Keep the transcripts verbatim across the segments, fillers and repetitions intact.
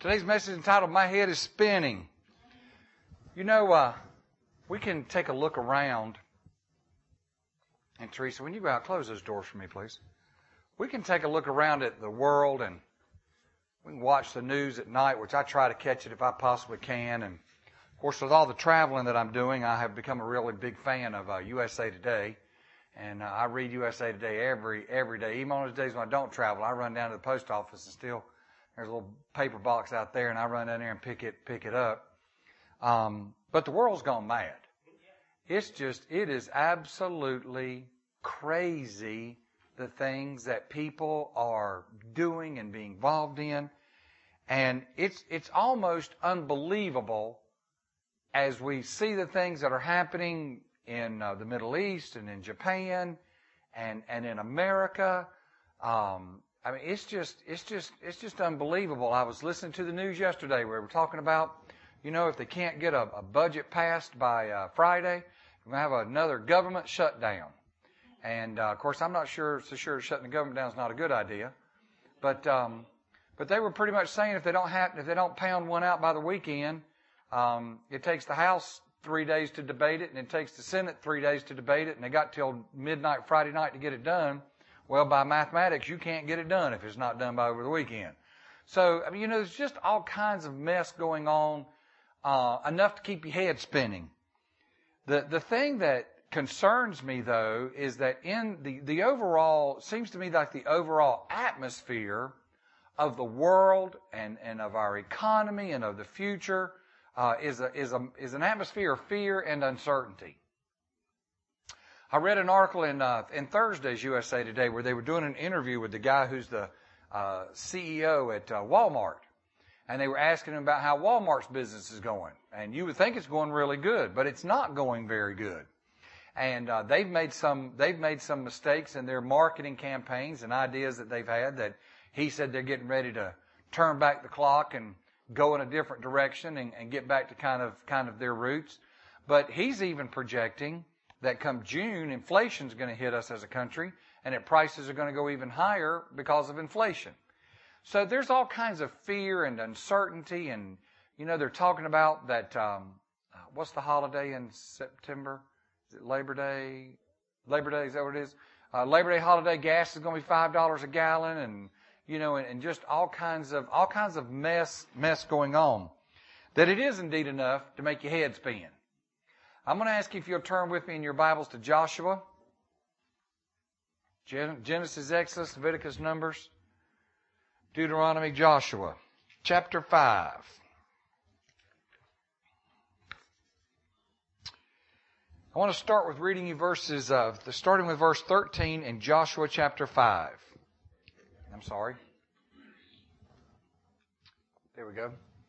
Today's message is entitled, My Head is Spinning. You know, uh, we can take a look around. And Teresa, when you go out, close those doors for me, please. We can take a look around at the world, and we can watch the news at night, which I try to catch it if I possibly can. And, of course, with all the traveling that I'm doing, I have become a really big fan of uh, U S A Today. And uh, I read U S A Today every every day. Even on those days when I don't travel, I run down to the post office and still, there's a little paper box out there, and I run down there and pick it pick it up. Um, but the world's gone mad. It's just, it is absolutely crazy, the things that people are doing and being involved in. And it's it's almost unbelievable as we see the things that are happening in uh, the Middle East and in Japan and and in America. Um, I mean, it's just it's just it's just unbelievable. I was listening to the news yesterday where we were talking about, you know, if they can't get a, a budget passed by uh, Friday, we're going to have another government shutdown. And, uh, of course, I'm not sure so sure shutting the government down is not a good idea. But um, but they were pretty much saying if they don't have, if they don't pound one out by the weekend, um, it takes the House three days to debate it, and it takes the Senate three days to debate it, and they got till midnight Friday night to get it done. Well, by mathematics, you can't get it done if it's not done by over the weekend. So, I mean, you know, there's just all kinds of mess going on, uh, enough to keep your head spinning. The the thing that concerns me, though, is that in the, the overall, seems to me like the overall atmosphere of the world and, and of our economy and of the future uh, is a, is a, is an atmosphere of fear and uncertainty. I read an article in, uh, in Thursday's U S A Today where they were doing an interview with the guy who's the uh, C E O at uh, Walmart. And they were asking him about how Walmart's business is going. And you would think it's going really good, but it's not going very good. And uh, they've made some they've made some mistakes in their marketing campaigns and ideas that they've had that he said they're getting ready to turn back the clock and go in a different direction and, and get back to kind of kind of their roots. But he's even projecting that come June, inflation's going to hit us as a country, and that prices are going to go even higher because of inflation. So there's all kinds of fear and uncertainty, and you know they're talking about that. Um, what's the holiday in September? Is it Labor Day? Labor Day, is that what it is? Uh, Labor Day holiday gas is going to be five dollars a gallon, and you know, and, and just all kinds of all kinds of mess mess going on. That it is indeed enough to make your head spin. I'm going to ask you if you'll turn with me in your Bibles to Joshua, Genesis, Exodus, Leviticus, Numbers, Deuteronomy, Joshua, chapter five. I want to start with reading you verses, uh, starting with verse thirteen in Joshua chapter five. I'm sorry. There we go.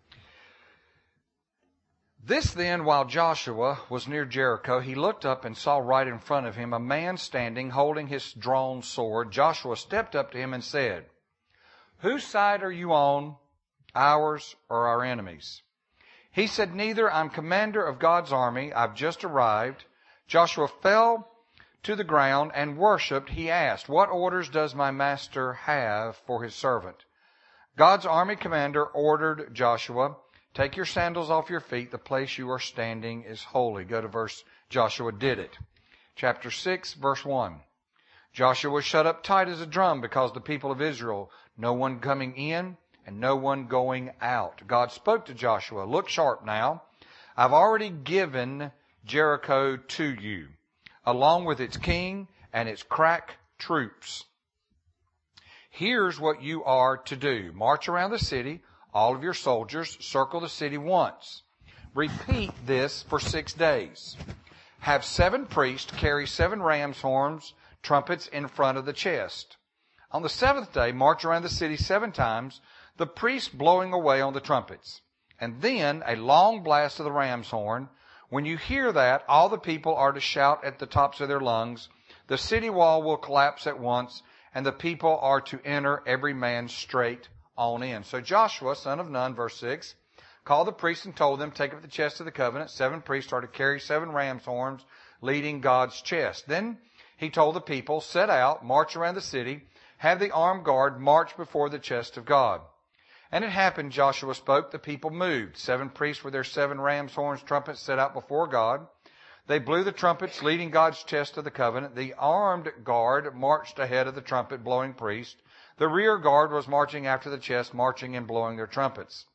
This then, while Joshua was near Jericho, he looked up and saw right in front of him a man standing, holding his drawn sword. Joshua stepped up to him and said, "Whose side are you on, ours or our enemies?" He said, "Neither. I'm commander of God's army. I've just arrived." Joshua fell to the ground and worshipped. He asked, "What orders does my master have for his servant?" God's army commander ordered Joshua, "Take your sandals off your feet. The place you are standing is holy." Go to verse, Joshua did it. Chapter six, verse one. Joshua was shut up tight as a drum because the people of Israel, no one coming in and no one going out. God spoke to Joshua, "Look sharp now. I've already given Jericho to you, along with its king and its crack troops. Here's what you are to do. March around the city, all of your soldiers, circle the city once. Repeat this for six days. Have seven priests carry seven ram's horns, trumpets in front of the chest. On the seventh day, march around the city seven times, the priests blowing away on the trumpets. And then a long blast of the ram's horn. When you hear that, all the people are to shout at the tops of their lungs. The city wall will collapse at once, and the people are to enter every man straight on in." So Joshua, son of Nun, verse six, called the priests and told them, "Take up the chest of the covenant." Seven priests are to carry seven ram's horns, leading God's chest. Then he told the people, "Set out, march around the city, have the armed guard march before the chest of God." And it happened, Joshua spoke, the people moved. Seven priests with their seven ram's horns trumpets set out before God. They blew the trumpets, leading God's chest of the covenant. The armed guard marched ahead of the trumpet blowing priest. The rear guard was marching after the chest, marching and blowing their trumpets.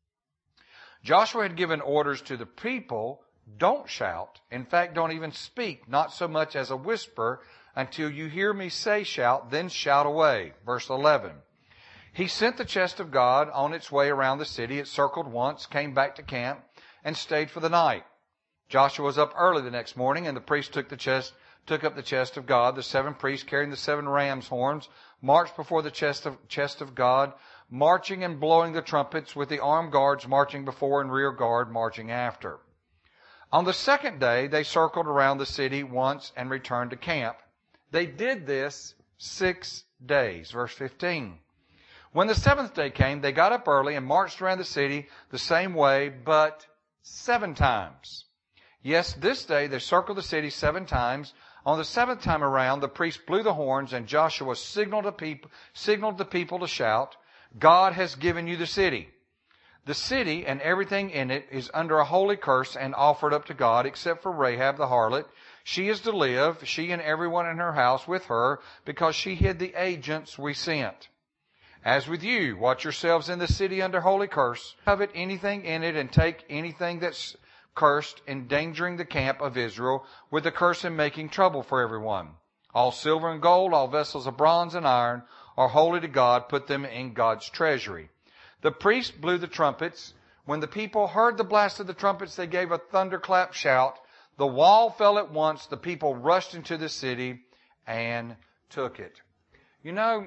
Joshua had given orders to the people, don't shout. In fact, don't even speak, not so much as a whisper, until you hear me say shout, then shout away. Verse eleven. He sent the chest of God on its way around the city. It circled once, came back to camp, and stayed for the night. Joshua was up early the next morning, and the priest took the chest, took up the chest of God. The seven priests carrying the seven ram's horns marched before the chest of, chest of God, marching and blowing the trumpets, with the armed guards marching before and rear guard marching after. On the second day, they circled around the city once and returned to camp. They did this six days. Verse fifteen. When the seventh day came, they got up early and marched around the city the same way, but seven times. Yes, this day they circled the city seven times. On the seventh time around, the priest blew the horns, and Joshua signaled the people, signaled the people to shout, God has given you the city. The city and everything in it is under a holy curse and offered up to God, except for Rahab the harlot. She is to live, she and everyone in her house with her, because she hid the agents we sent. As with you, watch yourselves in the city under holy curse. Covet anything in it and take anything that's cursed, endangering the camp of Israel, with the curse and making trouble for everyone. All silver and gold, all vessels of bronze and iron are holy to God. Put them in God's treasury. The priest blew the trumpets. When the people heard the blast of the trumpets, they gave a thunderclap shout. The wall fell at once. The people rushed into the city and took it. You know,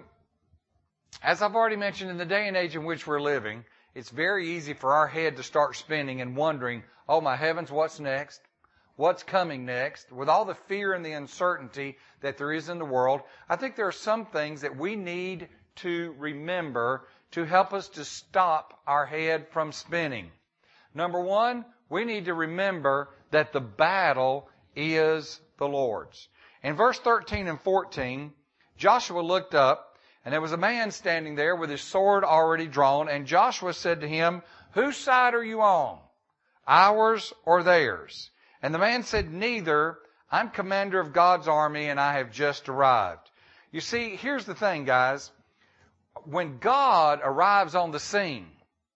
as I've already mentioned, in the day and age in which we're living, it's very easy for our head to start spinning and wondering, oh my heavens, what's next? What's coming next? With all the fear and the uncertainty that there is in the world, I think there are some things that we need to remember to help us to stop our head from spinning. Number one, we need to remember that the battle is the Lord's. In verse thirteen and fourteen, Joshua looked up, and there was a man standing there with his sword already drawn, and Joshua said to him, whose side are you on? Ours or theirs? And the man said, neither. I'm commander of God's army, and I have just arrived. You see, here's the thing, guys. When God arrives on the scene,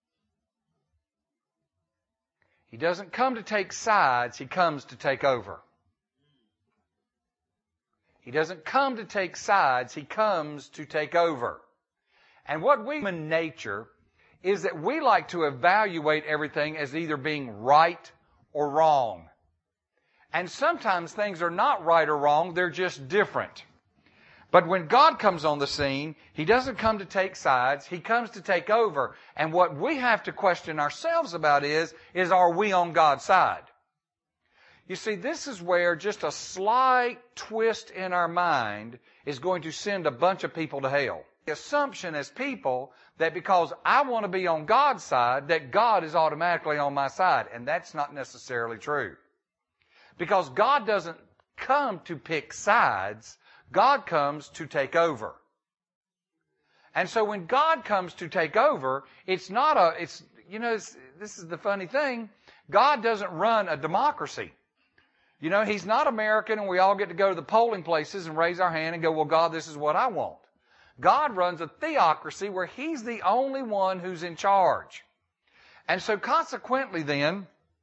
He doesn't come to take sides, He comes to take over. He doesn't come to take sides, He comes to take over. And what we human nature is that we like to evaluate everything as either being right or wrong. And sometimes things are not right or wrong, they're just different. But when God comes on the scene, He doesn't come to take sides, He comes to take over. And what we have to question ourselves about is, is are we on God's side? You see, this is where just a slight twist in our mind is going to send a bunch of people to hell. The assumption as people that because I want to be on God's side, that God is automatically on my side. And that's not necessarily true. Because God doesn't come to pick sides, God comes to take over. And so when God comes to take over, it's not a, it's, you know, it's, this is the funny thing, God doesn't run a democracy. You know, He's not American and we all get to go to the polling places and raise our hand and go, well, God, this is what I want. God runs a theocracy where He's the only one who's in charge. And so consequently then,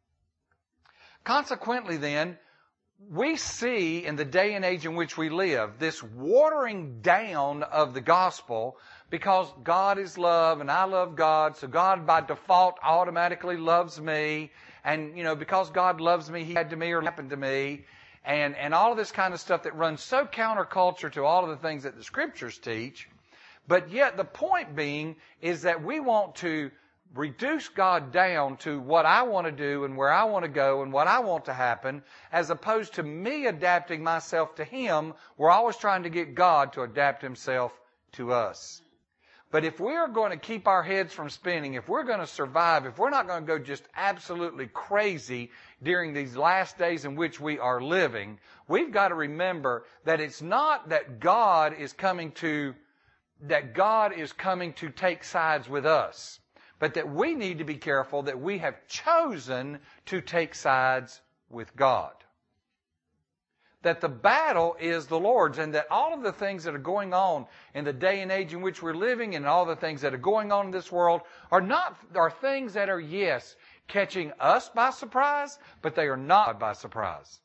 consequently then, we see in the day and age in which we live this watering down of the gospel because God is love and I love God, so God by default automatically loves me. And, you know, because God loves me, He had to me or happened to me. And, and all of this kind of stuff that runs so counterculture to all of the things that the Scriptures teach. But yet the point being is that we want to reduce God down to what I want to do and where I want to go and what I want to happen, as opposed to me adapting myself to Him. We're always trying to get God to adapt Himself to us. But if we're going to keep our heads from spinning, if we're going to survive, if we're not going to go just absolutely crazy during these last days in which we are living, we've got to remember that it's not that God is coming to that God is coming to take sides with us, but that we need to be careful that we have chosen to take sides with God. That the battle is the Lord's, and that all of the things that are going on in the day and age in which we're living and all the things that are going on in this world are not are things that are, yes, catching us by surprise, but they are not by surprise.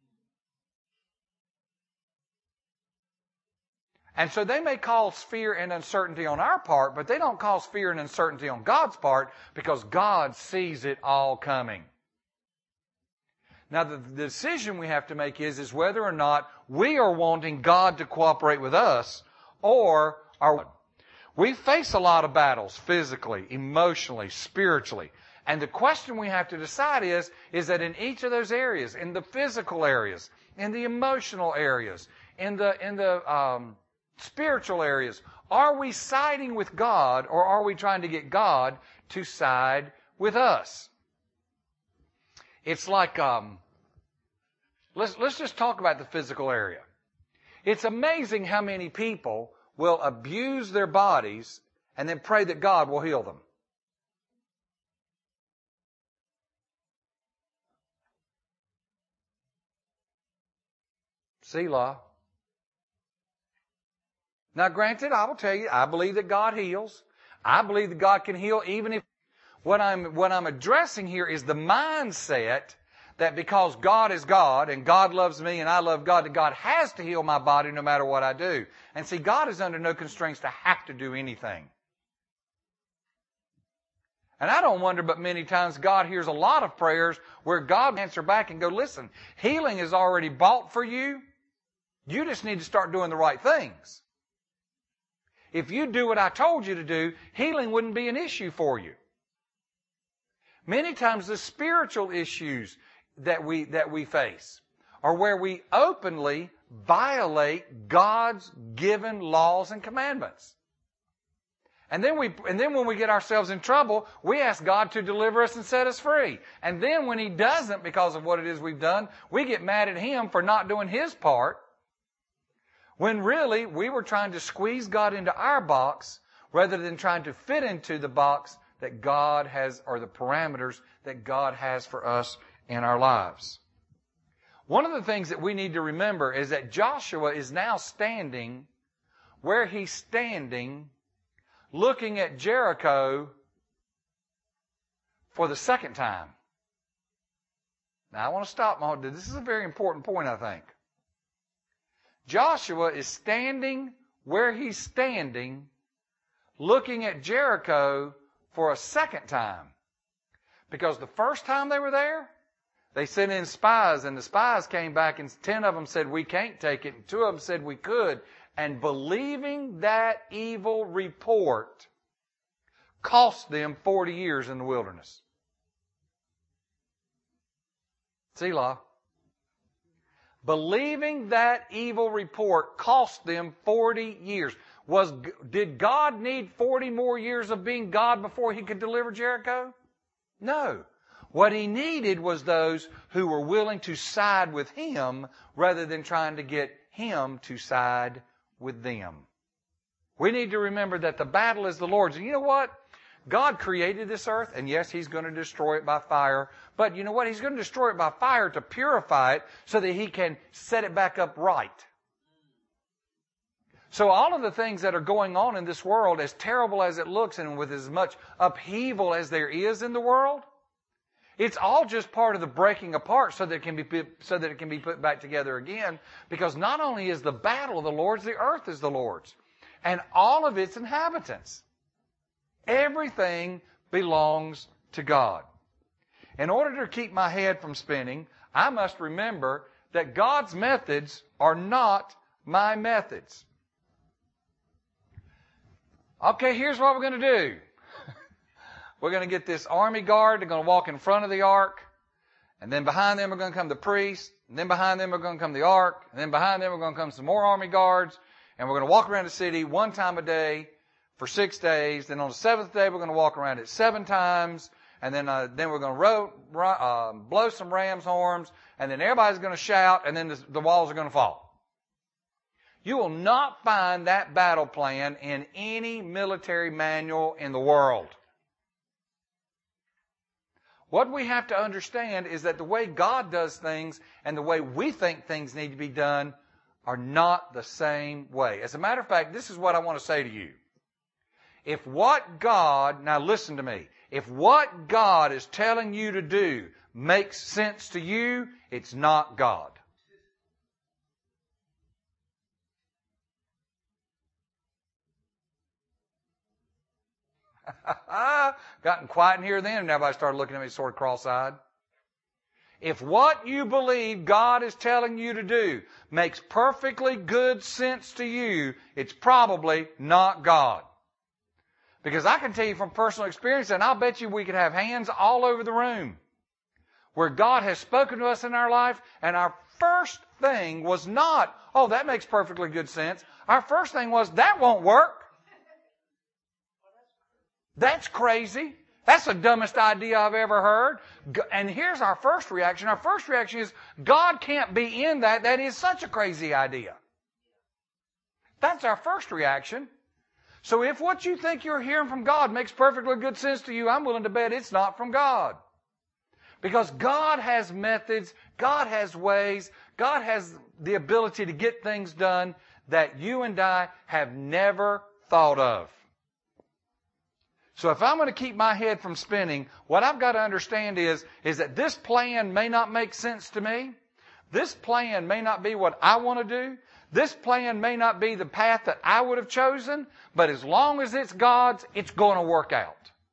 And so they may cause fear and uncertainty on our part, but they don't cause fear and uncertainty on God's part because God sees it all coming. Now, the decision we have to make is, is whether or not we are wanting God to cooperate with us or are we face a lot of battles physically, emotionally, spiritually. And the question we have to decide is, is that in each of those areas, in the physical areas, in the emotional areas, in the, in the um, spiritual areas, are we siding with God or are we trying to get God to side with us? It's like, um, let's, let's just talk about the physical area. It's amazing how many people will abuse their bodies and then pray that God will heal them. Selah. Now granted, I will tell you, I believe that God heals. I believe that God can heal even if What I'm, what I'm addressing here is the mindset that because God is God and God loves me and I love God, that God has to heal my body no matter what I do. And see, God is under no constraints to have to do anything. And I don't wonder, but many times God hears a lot of prayers where God will answer back and go, listen, healing is already bought for you. You just need to start doing the right things. If you do what I told you to do, healing wouldn't be an issue for you. Many times the spiritual issues that we, that we face are where we openly violate God's given laws and commandments. And then we, and then when we get ourselves in trouble, we ask God to deliver us and set us free. And then when He doesn't because of what it is we've done, we get mad at Him for not doing His part. When really we were trying to squeeze God into our box rather than trying to fit into the box that God has, or the parameters that God has for us in our lives. One of the things that we need to remember is that Joshua is now standing where he's standing, looking at Jericho for the second time. Now I want to stop. This is a very important point, I think. Joshua is standing where he's standing, looking at Jericho for a second time. Because the first time they were there, they sent in spies, and the spies came back, and ten of them said, we can't take it, and two of them said we could. And believing that evil report cost them forty years in the wilderness. Selah. Believing that evil report cost them forty years. Was, did God need forty more years of being God before He could deliver Jericho? No. What He needed was those who were willing to side with Him rather than trying to get Him to side with them. We need to remember that the battle is the Lord's. And you know what? God created this earth, and yes, He's going to destroy it by fire. But you know what? He's going to destroy it by fire to purify it so that He can set it back up right. So all of the things that are going on in this world, as terrible as it looks and with as much upheaval as there is in the world, it's all just part of the breaking apart so that it can be put, so that it can be put back together again. Because not only is the battle the Lord's, the earth is the Lord's. And all of its inhabitants. Everything belongs to God. In order to keep my head from spinning, I must remember that God's methods are not my methods. Okay, here's what we're going to do. We're going to get this army guard. They're going to walk in front of the ark. And then behind them are going to come the priests. And then behind them are going to come the ark. And then behind them are going to come some more army guards. And we're going to walk around the city one time a day for six days. Then on the seventh day, we're going to walk around it seven times. And then uh, then we're going to ro- ro- uh, blow some ram's horns. And then everybody's going to shout. And then the, the walls are going to fall. You will not find that battle plan in any military manual in the world. What we have to understand is that the way God does things and the way we think things need to be done are not the same way. As a matter of fact, this is what I want to say to you. If what God, now listen to me, if what God is telling you to do makes sense to you, it's not God. Gotten quiet in here then, and everybody started looking at me sort of cross-eyed. If what you believe God is telling you to do makes perfectly good sense to you, it's probably not God. Because I can tell you from personal experience, and I'll bet you we could have hands all over the room, where God has spoken to us in our life, and our first thing was not, oh, that makes perfectly good sense. Our first thing was, that won't work. That's crazy. That's the dumbest idea I've ever heard. And here's our first reaction. Our first reaction is, God can't be in that. That is such a crazy idea. That's our first reaction. So if what you think you're hearing from God makes perfectly good sense to you, I'm willing to bet it's not from God. Because God has methods, God has ways, God has the ability to get things done that you and I have never thought of. So if I'm going to keep my head from spinning, what I've got to understand is, is that this plan may not make sense to me. This plan may not be what I want to do. This plan may not be the path that I would have chosen, but as long as it's God's, it's going to work out.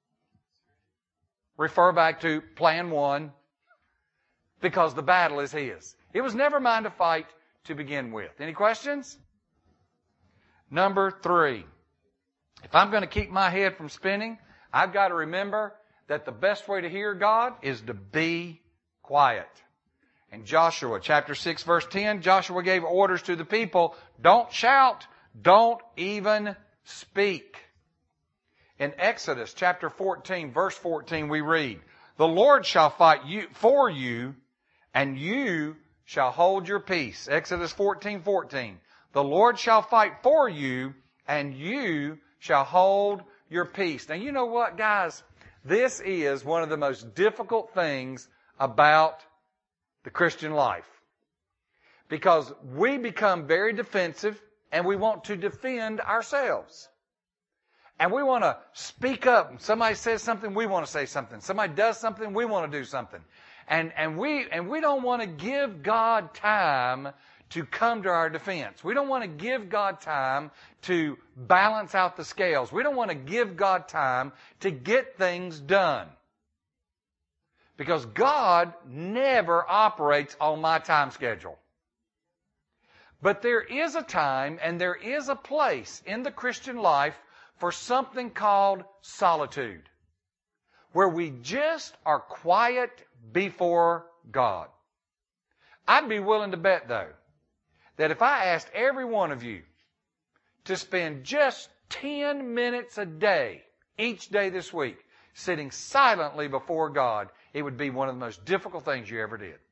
Refer back to plan one, because the battle is His. It was never mine to fight to begin with. Any questions? Number three. If I'm going to keep my head from spinning, I've got to remember that the best way to hear God is to be quiet. In Joshua chapter six verse ten, Joshua gave orders to the people, don't shout, don't even speak. In Exodus chapter fourteen verse fourteen we read, the Lord shall fight you for you, and you shall hold your peace. Exodus fourteen fourteen. The Lord shall fight for you, and you shall hold your peace. Now you know what, guys? This is one of the most difficult things about the Christian life. Because we become very defensive and we want to defend ourselves. And we want to speak up. Somebody says something, we want to say something. Somebody does something, we want to do something. And, and we, and we don't want to give God time to come to our defense. We don't want to give God time to balance out the scales. We don't want to give God time to get things done. Because God never operates on my time schedule. But there is a time and there is a place in the Christian life for something called solitude, where we just are quiet before God. I'd be willing to bet, though, that if I asked every one of you to spend just ten minutes a day, each day this week, sitting silently before God, it would be one of the most difficult things you ever did.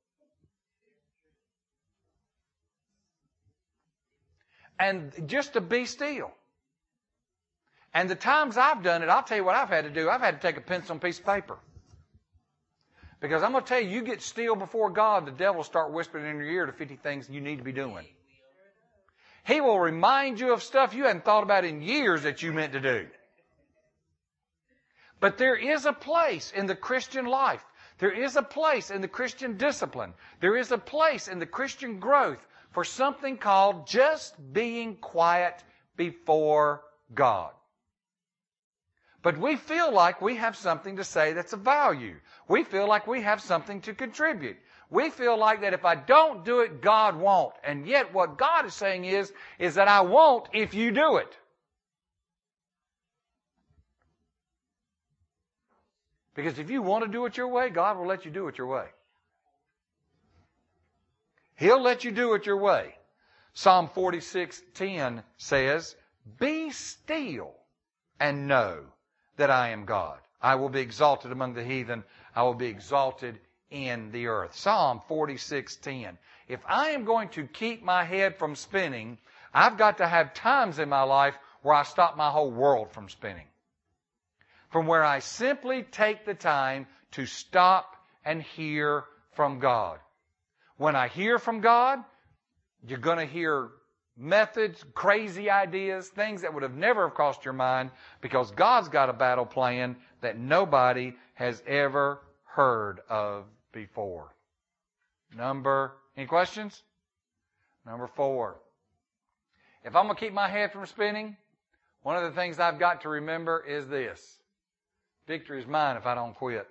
And just to be still. And the times I've done it, I'll tell you what I've had to do. I've had to take a pencil and piece of paper. Because I'm going to tell you, you get still before God, the devil will start whispering in your ear to fifty things you need to be doing. He will remind you of stuff you hadn't thought about in years that you meant to do. But there is a place in the Christian life. There is a place in the Christian discipline. There is a place in the Christian growth for something called just being quiet before God. But we feel like we have something to say that's of value. We feel like we have something to contribute. We feel like that if I don't do it, God won't. And yet what God is saying is, is that I won't if you do it. Because if you want to do it your way, God will let you do it your way. He'll let you do it your way. Psalm forty-six ten says, be still and know that I am God. I will be exalted among the heathen. I will be exalted in the earth. Psalm forty-six ten. If I am going to keep my head from spinning, I've got to have times in my life where I stop my whole world from spinning. From where I simply take the time to stop and hear from God. When I hear from God, you're going to hear methods, crazy ideas, things that would have never have crossed your mind, because God's got a battle plan that nobody has ever heard of before. Number, any questions? Number four. If I'm going to keep my head from spinning, one of the things I've got to remember is this. Victory is mine if I don't quit.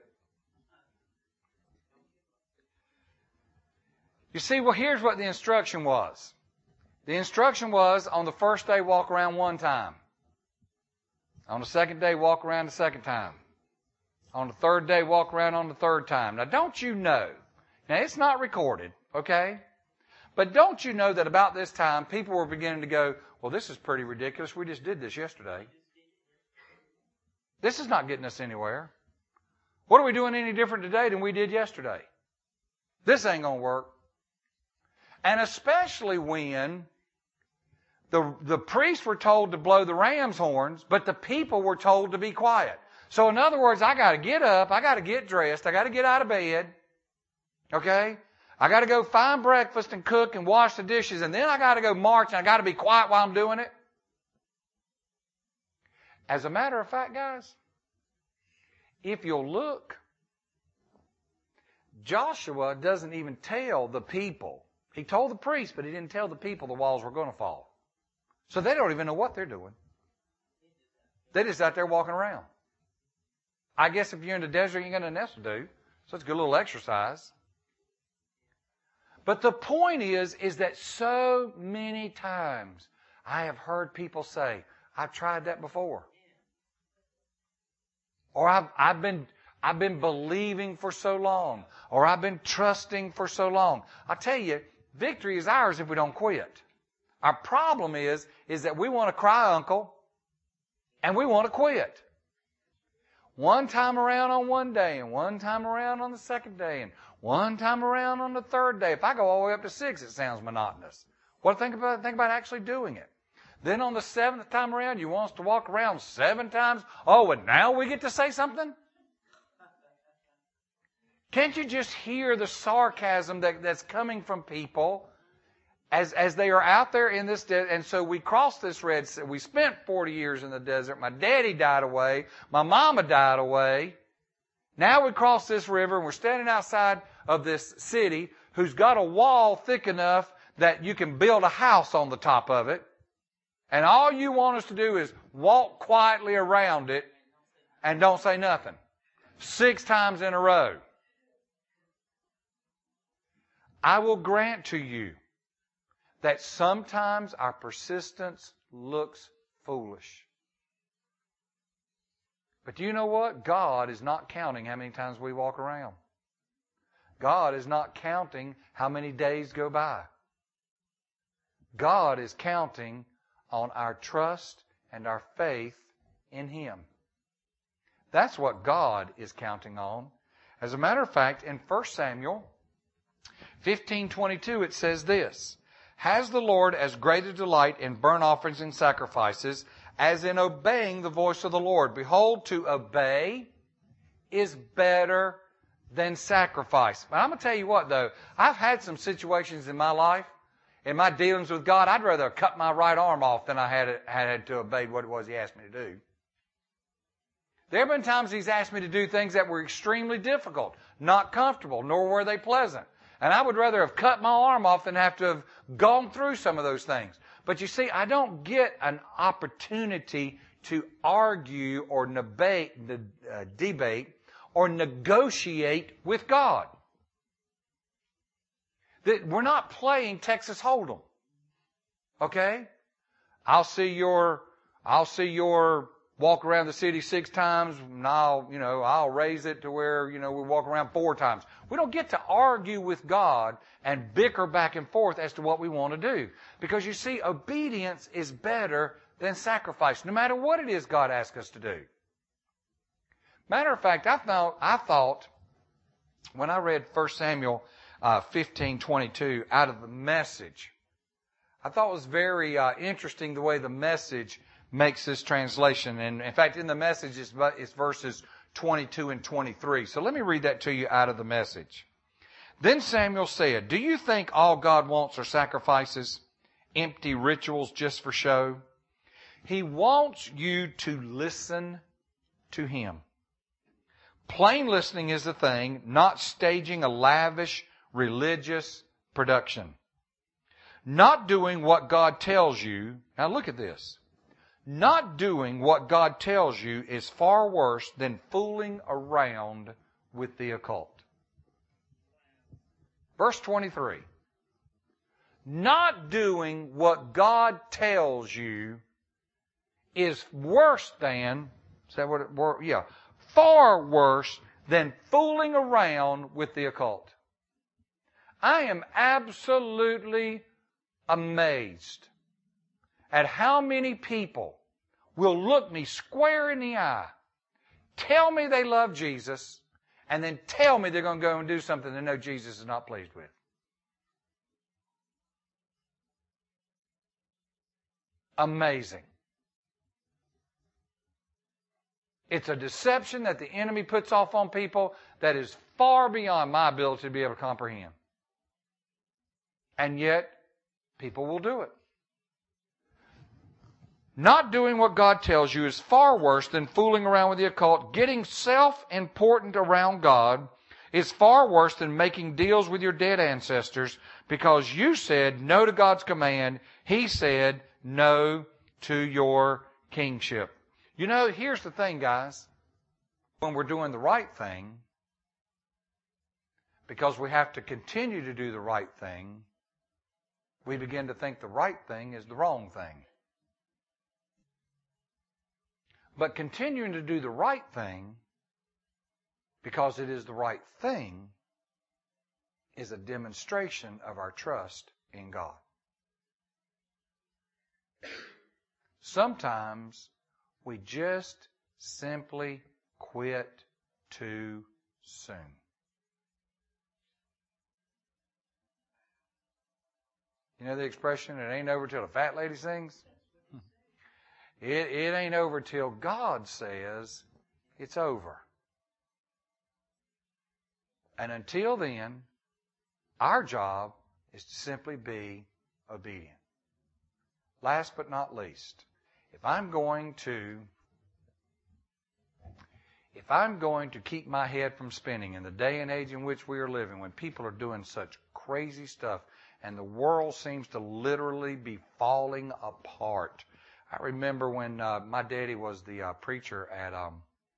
You see, well, here's what the instruction was. The instruction was, on the first day, walk around one time. On the second day, walk around the second time. On the third day, walk around on the third time. Now, don't you know, now it's not recorded, okay? But don't you know that about this time, people were beginning to go, well, this is pretty ridiculous. We just did this yesterday. This is not getting us anywhere. What are we doing any different today than we did yesterday? This ain't going to work. And especially when the, the priests were told to blow the ram's horns, but the people were told to be quiet. So in other words, I got to get up, I got to get dressed, I got to get out of bed, okay? I got to go find breakfast and cook and wash the dishes, and then I got to go march, and I got to be quiet while I'm doing it. As a matter of fact, guys, if you'll look, Joshua doesn't even tell the people. He told the priests, but he didn't tell the people the walls were going to fall. So they don't even know what they're doing. They're just out there walking around. I guess if you're in the desert, you ain't got nothing else to do. So it's a good little exercise. But the point is, is that so many times I have heard people say, I've tried that before. Or I've, I've been, I've been believing for so long. Or I've been trusting for so long. I tell you, victory is ours if we don't quit. Our problem is, is that we want to cry uncle and we want to quit. One time around on one day and one time around on the second day and one time around on the third day. If I go all the way up to six, it sounds monotonous. Well, think about, think about actually doing it. Then on the seventh time around, you want us to walk around seven times? Oh, and now we get to say something? Can't you just hear the sarcasm that, that's coming from people as, as they are out there in this desert? And so we crossed this Red Sea. We spent forty years in the desert. My daddy died away. My mama died away. Now we cross this river and we're standing outside of this city who's got a wall thick enough that you can build a house on the top of it. And all you want us to do is walk quietly around it and don't say nothing. Six times in a row. I will grant to you that sometimes our persistence looks foolish. But do you know what? God is not counting how many times we walk around. God is not counting how many days go by. God is counting on our trust and our faith in Him. That's what God is counting on. As a matter of fact, in First Samuel fifteen twenty-two, it says this: Has the Lord as great a delight in burnt offerings and sacrifices as in obeying the voice of the Lord? Behold, to obey is better than sacrifice. But I'm going to tell you what, though. I've had some situations in my life, in my dealings with God, I'd rather cut my right arm off than I had, had to obey what it was He asked me to do. There have been times He's asked me to do things that were extremely difficult, not comfortable, nor were they pleasant. And I would rather have cut my arm off than have to have gone through some of those things. But you see, I don't get an opportunity to argue or debate, uh, debate or negotiate with God. That we're not playing Texas Hold'em. Okay? I'll see your, I'll see your walk around the city six times, and I'll, you know, I'll raise it to where, you know, we walk around four times. We don't get to argue with God and bicker back and forth as to what we want to do. Because you see, obedience is better than sacrifice, no matter what it is God asks us to do. Matter of fact, I thought, I thought when I read First Samuel uh, fifteen twenty-two out of the Message, I thought it was very uh, interesting the way the Message makes this translation. And in fact, in the Message, it's, it's verses twenty-two and twenty-three. So let me read that to you out of the Message. Then Samuel said, "Do you think all God wants are sacrifices, empty rituals just for show? He wants you to listen to Him. Plain listening is the thing, not staging a lavish religious production. Not doing what God tells you." Now look at this. "Not doing what God tells you is far worse than fooling around with the occult." Verse twenty-three. Not doing what God tells you is worse than, is that what it, yeah, far worse than fooling around with the occult. I am absolutely amazed at how many people will look me square in the eye, tell me they love Jesus, and then tell me they're going to go and do something they know Jesus is not pleased with. Amazing. It's a deception that the enemy puts off on people that is far beyond my ability to be able to comprehend. And yet, people will do it. Not doing what God tells you is far worse than fooling around with the occult. Getting self-important around God is far worse than making deals with your dead ancestors, because you said no to God's command. He said no to your kingship. You know, here's the thing, guys. When we're doing the right thing, because we have to continue to do the right thing, we begin to think the right thing is the wrong thing. But continuing to do the right thing, because it is the right thing, is a demonstration of our trust in God. Sometimes we just simply quit too soon. You know the expression, it ain't over till the fat lady sings? It, it ain't over till God says it's over. And until then, our job is to simply be obedient. Last but not least, if I'm going to if I'm going to keep my head from spinning in the day and age in which we are living, when people are doing such crazy stuff and the world seems to literally be falling apart. I remember when uh, my daddy was the uh, preacher at um,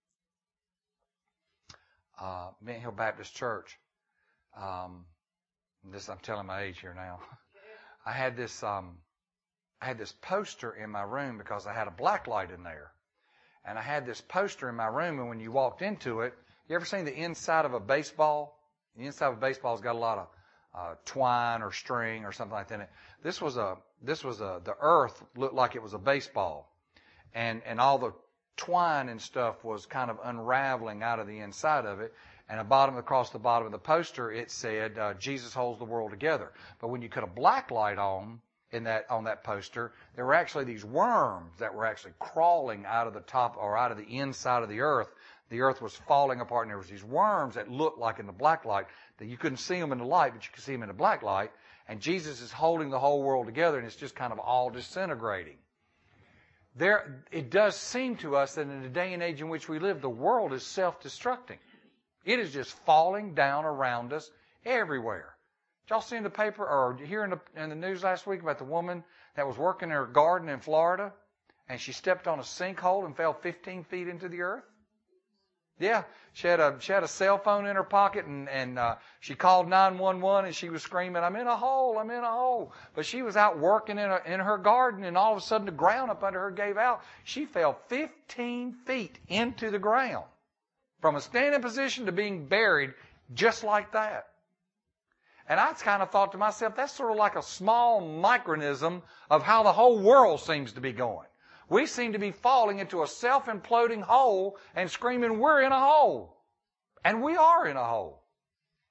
uh, Mint Hill Baptist Church. Um, this I'm telling my age here now. I had this um, I had this poster in my room because I had a black light in there, and I had this poster in my room. And when you walked into it, you ever seen the inside of a baseball? The inside of a baseball's got a lot of uh, twine or string or something like that in it. This was a This was a, the earth looked like it was a baseball. And, and all the twine and stuff was kind of unraveling out of the inside of it. And a bottom, across the bottom of the poster, it said, uh, Jesus holds the world together. But when you put a black light on, in that, on that poster, there were actually these worms that were actually crawling out of the top or out of the inside of the earth. The earth was falling apart, and there was these worms that looked like in the black light, that you couldn't see them in the light, but you could see them in the black light. And Jesus is holding the whole world together, and it's just kind of all disintegrating. There, it does seem to us that in the day and age in which we live, the world is self-destructing. It is just falling down around us everywhere. Did y'all see in the paper or hear in the, in the news last week about the woman that was working in her garden in Florida, and she stepped on a sinkhole and fell fifteen feet into the earth? Yeah, she had a she had a cell phone in her pocket, and and uh, she called nine one one, and she was screaming, "I'm in a hole! I'm in a hole!" But she was out working in a, in her garden, and all of a sudden the ground up under her gave out. She fell fifteen feet into the ground, from a standing position to being buried, just like that. And I kind of thought to myself, that's sort of like a small micronism of how the whole world seems to be going. We seem to be falling into a self-imploding hole and screaming, we're in a hole. And we are in a hole.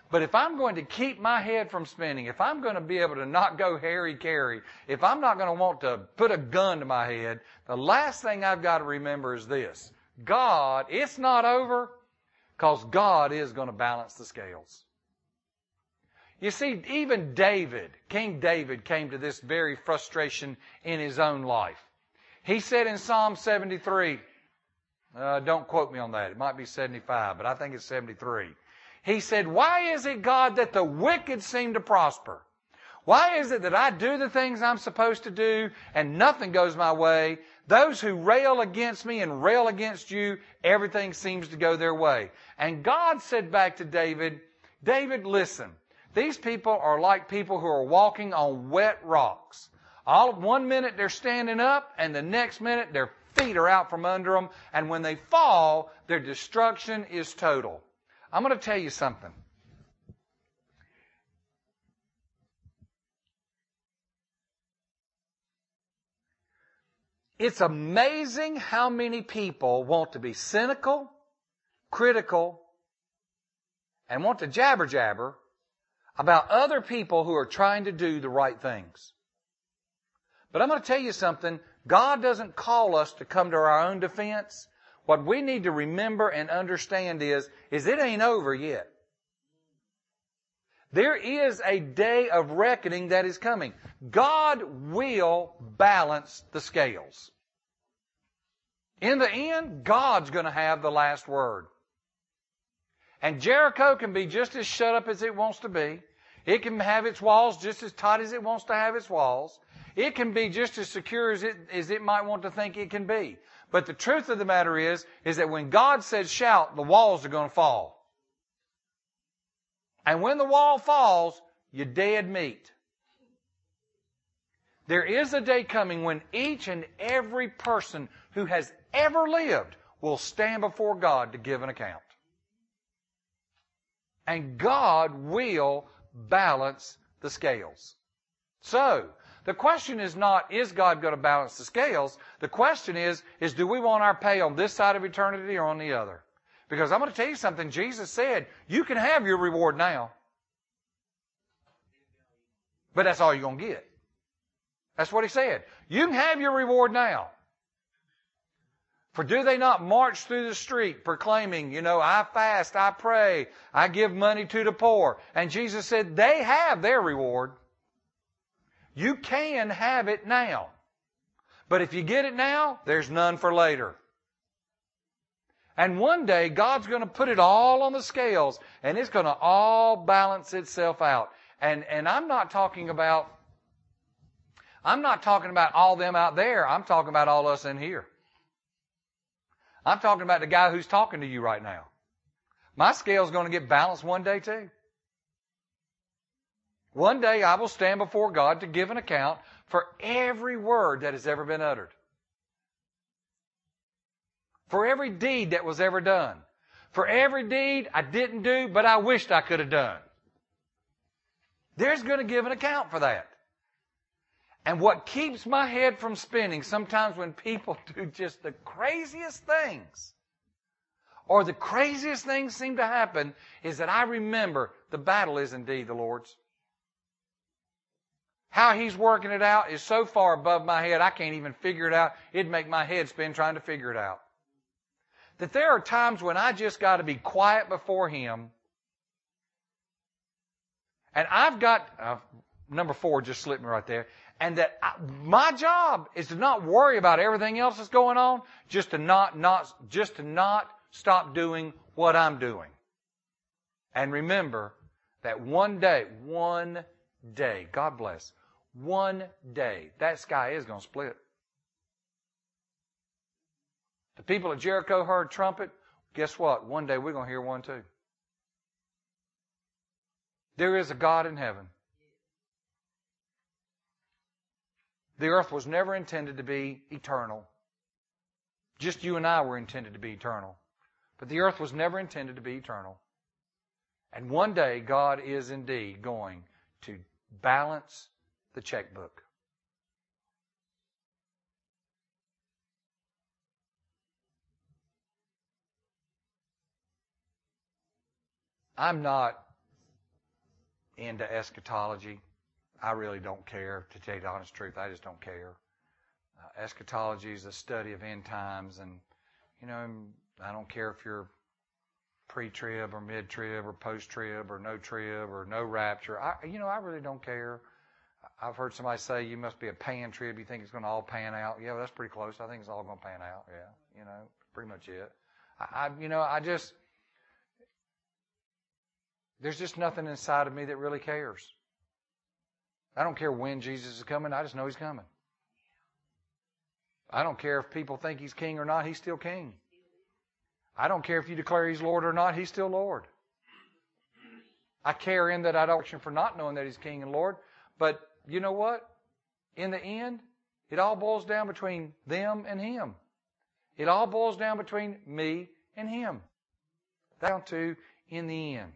But if I'm going to keep my head from spinning, if I'm going to be able to not go Harry-Carry, if I'm not going to want to put a gun to my head, the last thing I've got to remember is this. God, it's not over, because God is going to balance the scales. You see, even David, King David, came to this very frustration in his own life. He said in Psalm seventy-three, uh, don't quote me on that, it might be seventy-five, but I think it's seventy-three. He said, why is it, God, that the wicked seem to prosper? Why is it that I do the things I'm supposed to do and nothing goes my way? Those who rail against me and rail against you, everything seems to go their way. And God said back to David, David, listen, these people are like people who are walking on wet rocks. All one minute they're standing up and the next minute their feet are out from under them. And when they fall, their destruction is total. I'm going to tell you something. It's amazing how many people want to be cynical, critical, and want to jabber jabber about other people who are trying to do the right things. But I'm going to tell you something. God doesn't call us to come to our own defense. What we need to remember and understand is, is it ain't over yet. There is a day of reckoning that is coming. God will balance the scales. In the end, God's going to have the last word. And Jericho can be just as shut up as it wants to be. It can have its walls just as tight as it wants to have its walls. It can be just as secure as it, as it might want to think it can be. But the truth of the matter is, is that when God says shout, the walls are going to fall. And when the wall falls, you're dead meat. There is a day coming when each and every person who has ever lived will stand before God to give an account. And God will balance the scales. So, the question is not, is God going to balance the scales? The question is, is do we want our pay on this side of eternity or on the other? Because I'm going to tell you something. Jesus said, you can have your reward now. But that's all you're going to get. That's what he said. You can have your reward now. For do they not march through the street proclaiming, you know, I fast, I pray, I give money to the poor. And Jesus said, they have their reward. You can have it now. But if you get it now, there's none for later. And one day, God's going to put it all on the scales, and it's going to all balance itself out. And, and I'm not talking about, I'm not talking about all them out there. I'm talking about all us in here. I'm talking about the guy who's talking to you right now. My scale's going to get balanced one day too. One day I will stand before God to give an account for every word that has ever been uttered. For every deed that was ever done. For every deed I didn't do, but I wished I could have done. There's going to give an account for that. And what keeps my head from spinning sometimes when people do just the craziest things, or the craziest things seem to happen, is that I remember the battle is indeed the Lord's. How He's working it out is so far above my head, I can't even figure it out. It'd make my head spin trying to figure it out. That there are times when I just got to be quiet before Him. And I've got, uh, number four just slipped me right there. And that I, my job is to not worry about everything else that's going on, just to not, not, just to not stop doing what I'm doing. And remember that one day, one day, God bless, one day, that sky is going to split. The people at Jericho heard trumpet. Guess what? One day we're going to hear one too. There is a God in heaven. The earth was never intended to be eternal. Just you and I were intended to be eternal. But the earth was never intended to be eternal. And one day God is indeed going to balance the checkbook. I'm not into eschatology. I really don't care, to tell you the honest truth. I just don't care. Uh, eschatology is a study of end times, and, you know, I don't care if you're pre-trib or mid-trib or post-trib or no trib or no rapture. I, you know, I really don't care. I've heard somebody say you must be a pan-trib. You think it's going to all pan out. Yeah, well, that's pretty close. I think it's all going to pan out. Yeah, you know, pretty much it. I, I, you know, I just, there's just nothing inside of me that really cares. I don't care when Jesus is coming. I just know He's coming. I don't care if people think He's king or not. He's still king. I don't care if you declare He's Lord or not. He's still Lord. I care in that I don't for not knowing that He's king and Lord. But you know what? In the end, it all boils down between them and Him. It all boils down between me and Him. Down to in the end.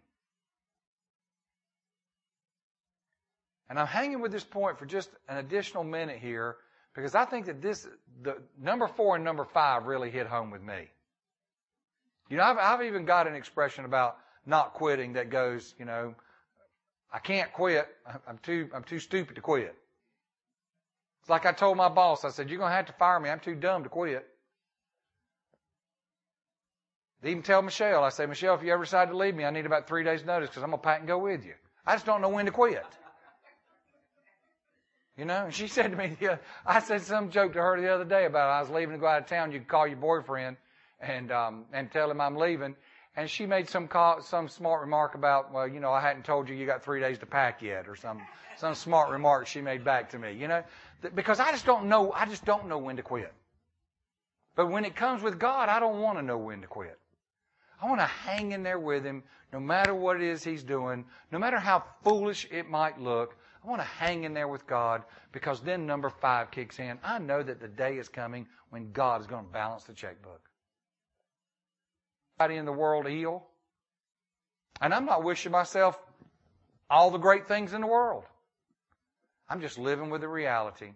And I'm hanging with this point for just an additional minute here, because I think that this, the number four and number five really hit home with me. You know, I've, I've even got an expression about not quitting that goes, you know, I can't quit. I'm too, I'm too stupid to quit. It's like I told my boss, I said, you're going to have to fire me. I'm too dumb to quit. I even tell Michelle, I say, Michelle, if you ever decide to leave me, I need about three days notice because I'm going to pack and go with you. I just don't know when to quit. You know, and she said to me, yeah, I said some joke to her the other day about I was leaving to go out of town. You could call your boyfriend and um, and tell him I'm leaving. And she made some call, some smart remark about, well, you know, I hadn't told you you got three days to pack yet, or some some smart remark she made back to me. You know, because I just don't know. I just don't know when to quit. But when it comes with God, I don't want to know when to quit. I want to hang in there with Him, no matter what it is He's doing, no matter how foolish it might look. I want to hang in there with God, because then number five kicks in. I know that the day is coming when God is going to balance the checkbook. Everybody in the world ill. And I'm not wishing myself all the great things in the world. I'm just living with the reality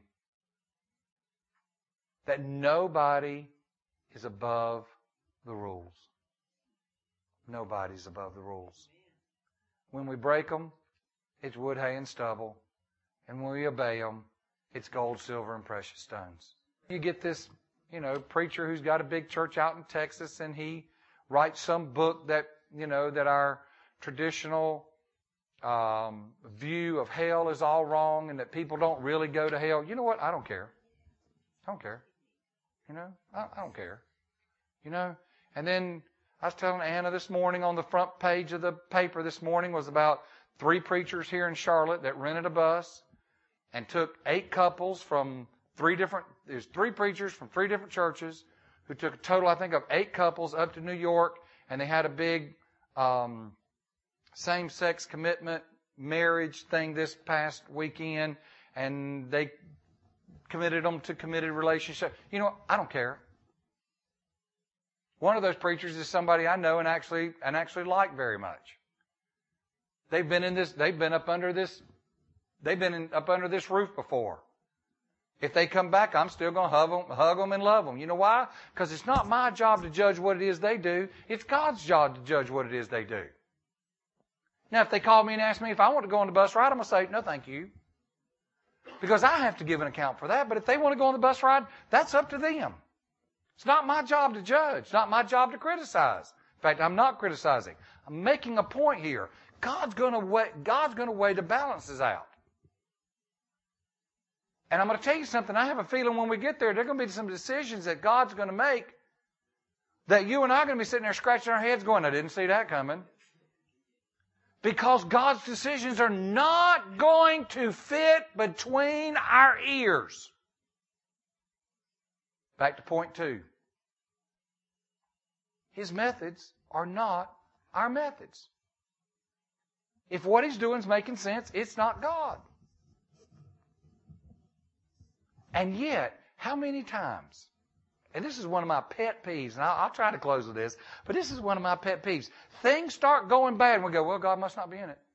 that nobody is above the rules. Nobody's above the rules. When we break them, it's wood, hay, and stubble. And when we obey them, it's gold, silver, and precious stones. You get this, you know, preacher who's got a big church out in Texas, and he writes some book that, you know, that our traditional um, view of hell is all wrong and that people don't really go to hell. You know what? I don't care. I don't care. You know, I, I don't care. You know, and then I was telling Anna this morning, on the front page of the paper this morning was about three preachers here in Charlotte that rented a bus and took eight couples from three different, there's three preachers from three different churches who took a total, I think, of eight couples up to New York, and they had a big um, same-sex commitment marriage thing this past weekend, and they committed them to committed relationship. You know, I don't care. One of those preachers is somebody I know and actually and actually like very much. They've been in this. They've been up under this. They've been in, up under this roof before. If they come back, I'm still going to hug them, hug them and love them. You know why? Because it's not my job to judge what it is they do. It's God's job to judge what it is they do. Now, if they call me and ask me if I want to go on the bus ride, I'm going to say, no, thank you. Because I have to give an account for that. But if they want to go on the bus ride, that's up to them. It's not my job to judge. It's not my job to criticize. In fact, I'm not criticizing. I'm making a point here. God's going to weigh, God's going to weigh the balances out. And I'm going to tell you something. I have a feeling when we get there, there are going to be some decisions that God's going to make that you and I are going to be sitting there scratching our heads going, I didn't see that coming. Because God's decisions are not going to fit between our ears. Back to point two. His methods are not our methods. If what He's doing is making sense, it's not God. And yet, how many times, and this is one of my pet peeves, and I'll, I'll try to close with this, but this is one of my pet peeves. Things start going bad, and we go, well, God must not be in it.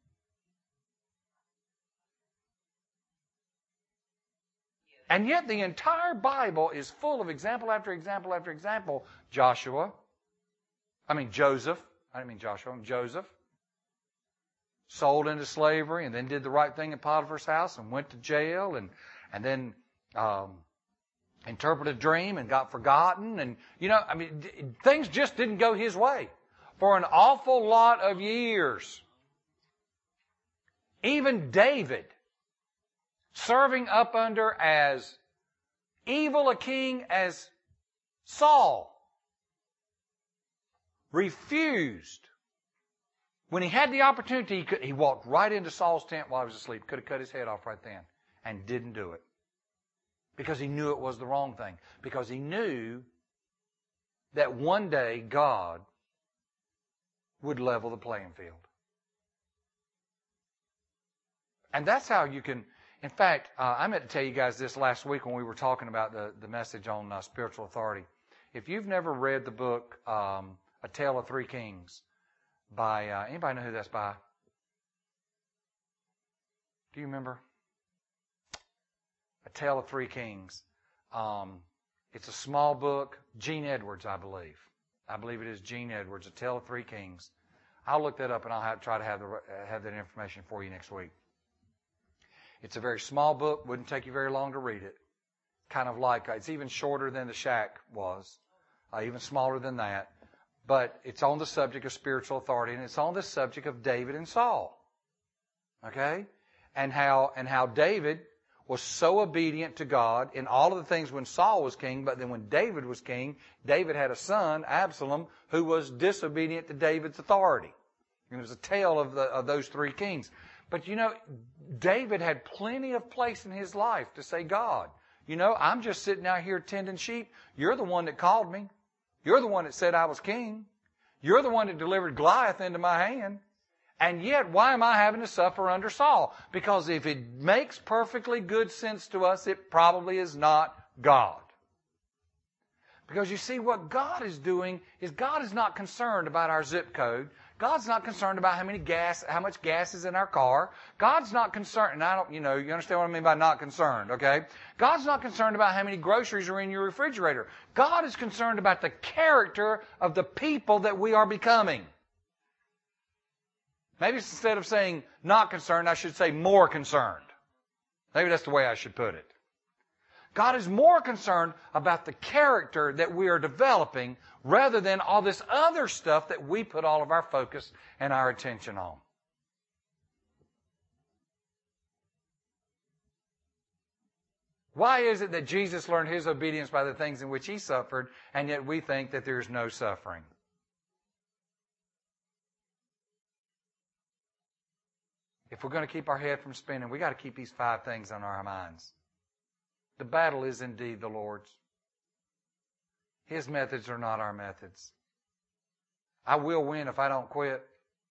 And yet the entire Bible is full of example after example after example. Joshua, I mean Joseph, I didn't mean Joshua, Joseph. sold into slavery, and then did the right thing in Potiphar's house and went to jail, and, and then um, interpreted a dream and got forgotten. And, you know, I mean, things just didn't go his way for an awful lot of years. Even David, serving up under as evil a king as Saul, refused. When he had the opportunity, he, could, he walked right into Saul's tent while he was asleep. Could have cut his head off right then. And didn't do it. Because he knew it was the wrong thing. Because he knew that one day God would level the playing field. And that's how you can... In fact, uh, I meant to tell you guys this last week when we were talking about the, the message on uh, spiritual authority. If you've never read the book, um, A Tale of Three Kings, by, uh, anybody know who that's by? Do you remember? A Tale of Three Kings. Um, it's a small book. Gene Edwards, I believe. I believe it is Gene Edwards, A Tale of Three Kings. I'll look that up and I'll have, try to have, the, uh, have that information for you next week. It's a very small book. Wouldn't take you very long to read it. Kind of like, uh, it's even shorter than The Shack was. Uh, even smaller than that. But it's on the subject of spiritual authority, and it's on the subject of David and Saul. Okay? And how, and how David was so obedient to God in all of the things when Saul was king, but then when David was king, David had a son, Absalom, who was disobedient to David's authority. And it was a tale of, the, of those three kings. But you know, David had plenty of place in his life to say, God, you know, I'm just sitting out here tending sheep. You're the one that called me. You're the one that said I was king. You're the one that delivered Goliath into my hand. And yet, why am I having to suffer under Saul? Because if it makes perfectly good sense to us, it probably is not God. Because you see, what God is doing is God is not concerned about our zip code. God's not concerned about how many gas, how much gas is in our car. God's not concerned, and I don't, you know, you understand what I mean by not concerned, okay? God's not concerned about how many groceries are in your refrigerator. God is concerned about the character of the people that we are becoming. Maybe instead of saying not concerned, I should say more concerned. Maybe that's the way I should put it. God is more concerned about the character that we are developing rather than all this other stuff that we put all of our focus and our attention on. Why is it that Jesus learned His obedience by the things in which He suffered, and yet we think that there is no suffering? If we're going to keep our head from spinning, we've got to keep these five things on our minds. The battle is indeed the Lord's. His methods are not our methods. I will win if I don't quit.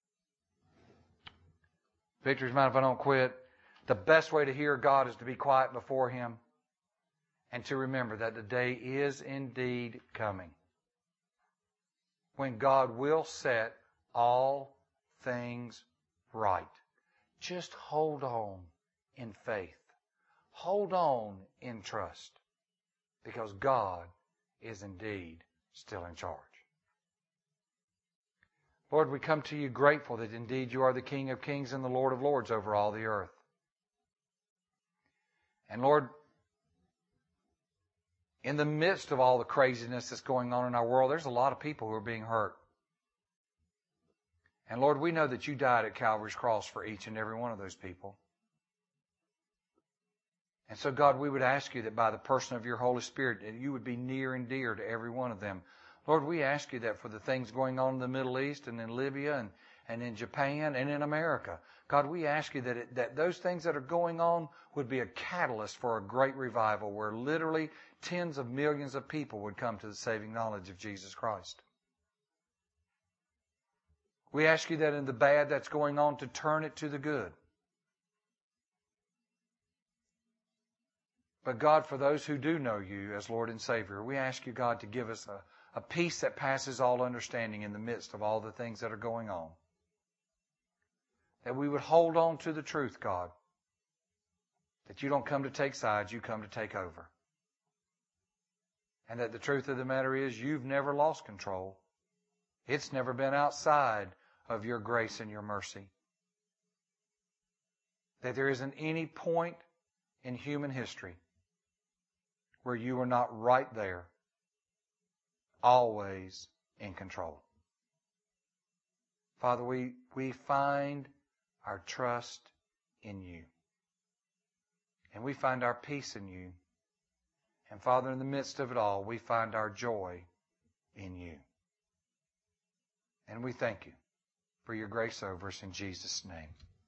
Victory's mine if I don't quit. The best way to hear God is to be quiet before Him and to remember that the day is indeed coming when God will set all things right. Just hold on in faith. Hold on in trust, because God is indeed still in charge. Lord, we come to You grateful that indeed You are the King of kings and the Lord of lords over all the earth. And Lord, in the midst of all the craziness that's going on in our world, there's a lot of people who are being hurt. And Lord, we know that You died at Calvary's cross for each and every one of those people. And so, God, we would ask You that by the person of Your Holy Spirit, that You would be near and dear to every one of them. Lord, we ask You that for the things going on in the Middle East and in Libya and, and in Japan and in America. God, we ask You that, it, that those things that are going on would be a catalyst for a great revival where literally tens of millions of people would come to the saving knowledge of Jesus Christ. We ask You that in the bad that's going on to turn it to the good. But God, for those who do know You as Lord and Savior, we ask You, God, to give us a, a peace that passes all understanding in the midst of all the things that are going on. That we would hold on to the truth, God. That You don't come to take sides, You come to take over. And that the truth of the matter is, You've never lost control. It's never been outside of Your grace and Your mercy. that there isn't any point in human history where you are not right there, always in control. Father, we, we find our trust in you. And we find our peace in you. And Father, in the midst of it all, we find our joy in you. And we thank you for your grace over us in Jesus' name.